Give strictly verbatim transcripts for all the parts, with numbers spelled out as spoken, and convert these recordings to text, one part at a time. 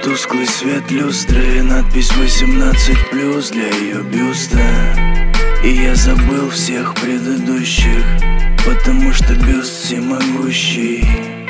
Тусклый свет люстры, надпись восемнадцать плюс для ее бюста. И я забыл всех предыдущих, потому что бюст всемогущий.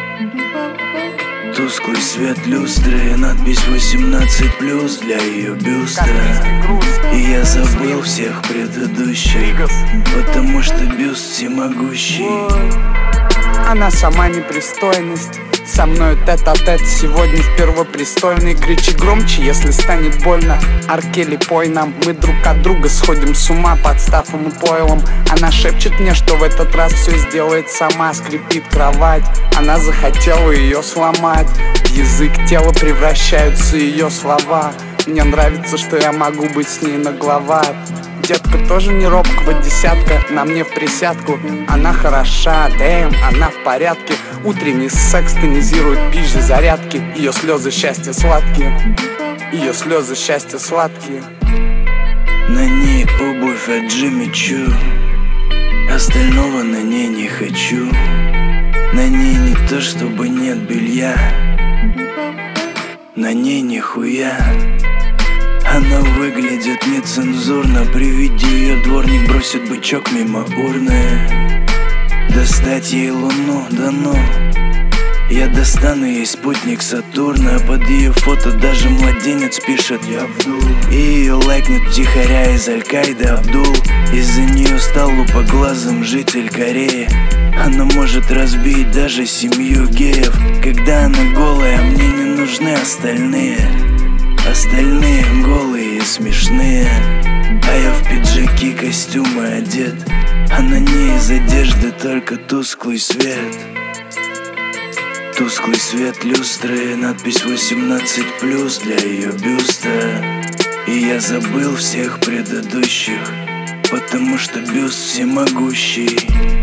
Тусклый свет люстры, надпись восемнадцать плюс для ее бюста. И я забыл всех предыдущих, потому что бюст всемогущий. Она сама непристойность. Со мной тет-а-тет сегодня в первопрестольной. Кричи громче, если станет больно. Аркели, пой нам. Мы друг от друга сходим с ума, подстав ему пойлом. Она шепчет мне, что в этот раз все сделает сама. Скрипит кровать, она захотела ее сломать. В язык тела превращаются ее слова. Мне нравится, что я могу быть с ней нагловат. Детка тоже не робкого десятка, на мне в присядку. Она хороша, дэм, она в порядке. Утренний секс тонизирует пизжи зарядки. Ее слезы счастья сладкие, ее слезы счастья сладкие. На ней обувь от Джимми Чу, остального на ней не хочу. На ней не то чтобы нет белья, на ней нихуя. Она выглядит нецензурно. При виде ее дворник бросит бычок мимо урны. Достать ей луну, да ну. Я достану ей спутник Сатурна. Под ее фото даже младенец пишет «Я Абдул». И ее лайкнет втихаря из Аль-Каиды Абдул. Из-за нее стал лупоглазым житель Кореи. Она может разбить даже семью геев. Когда она голая, мне не нужны остальные. Остальные голые и смешные. А я в пиджаки, костюмы одет. А на ней из одежды только тусклый свет. Тусклый свет люстры, надпись восемнадцать плюс для ее бюста. И я забыл всех предыдущих, потому что бюст всемогущий.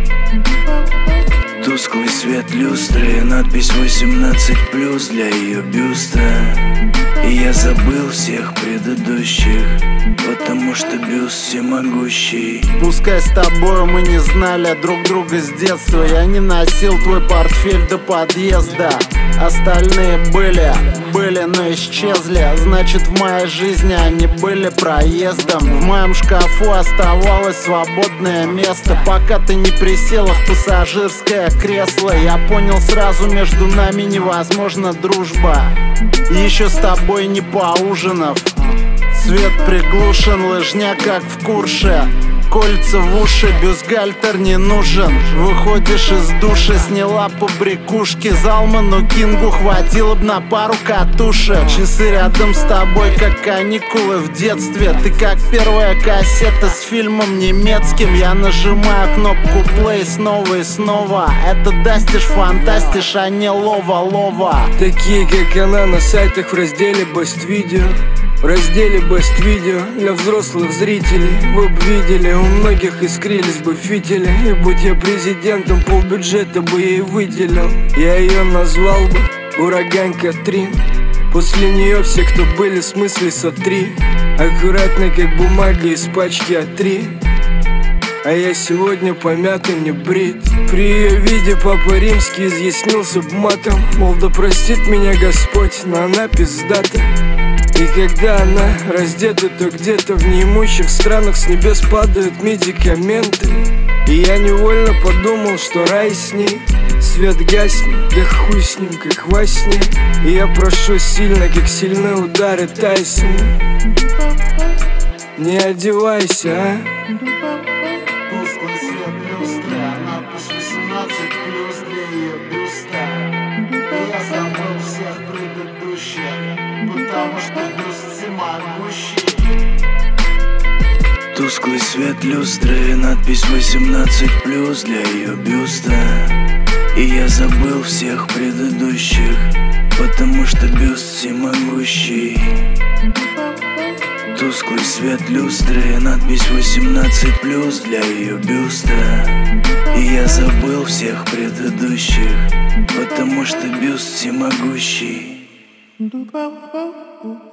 Тусклый свет люстры, надпись восемнадцать плюс для ее бюста. И я забыл всех предыдущих, потому что бюст всемогущий. Пускай с тобою мы не знали друг друга с детства. Я не носил твой портфель до подъезда. Остальные были, были, но исчезли. Значит, в моей жизни они были проездом. В моем шкафу оставалось свободное место, пока ты не присела в пассажирское кресло. Я понял сразу, между нами невозможна дружба. Еще с тобой не поужинав. Свет приглушен, лыжня как в Курше. Кольца в уши, бюстгальтер не нужен. Выходишь из души, сняла побрякушки. Залману Кингу хватило б на пару катушек. Часы рядом с тобой, как каникулы в детстве. Ты как первая кассета с фильмом немецким. Я нажимаю кнопку play снова и снова. Это дастишь, фантастиш, а не лова-лова. Такие, как она, на сайтах в разделе Best Video. В разделе Best Video для взрослых зрителей. Вы б видели, у многих искрились бы фитили. И будь я президентом, полбюджета бы ей выделил. Я ее назвал бы Ураган Катрин. После нее все, кто были, с мысли сотри. Аккуратно, как бумага из пачки а три. А я сегодня помятый, не брит. При ее виде Папа Римский изъяснился б матом. Мол, да простит меня Господь, но она пиздата. И когда она раздета, то где-то в неимущих странах с небес падают медикаменты. И я невольно подумал, что рай с ней. Свет гаснет, да хуй с ним, как во сне. И я прошу сильно, как сильны удары Тайсона. Не одевайся, а? Тусклый свет люстры, надпись восемнадцать плюс для ее бюста. И я забыл всех предыдущих, потому что бюст всемогущий. Тусклый свет люстры, надпись восемнадцать плюс для ее бюста. И я забыл всех предыдущих, потому что бюст всемогущий. Тусклый свет люстры, надпись восемнадцать плюс для ее бюста. И я забыл всех предыдущих, потому что бюст всемогущий.